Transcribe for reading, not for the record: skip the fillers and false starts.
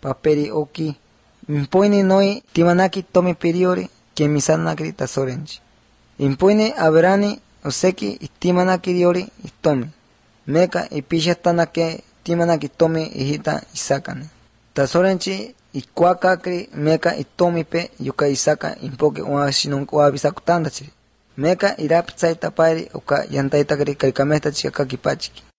paperi oki. Impoine noi timanaki tomi periore que misanakri tasorenchi. Impoine averani oseki timanaki diori tomi. Meka ipishatanake timanaki tomi ihita isakane. Tasorenchi ikuakakri meka itomipe yuka isaka impoke uashinon uabisakutandachiri. Meka irapitsai tapari oka yantaitakri kaikamesta chikakipachiki.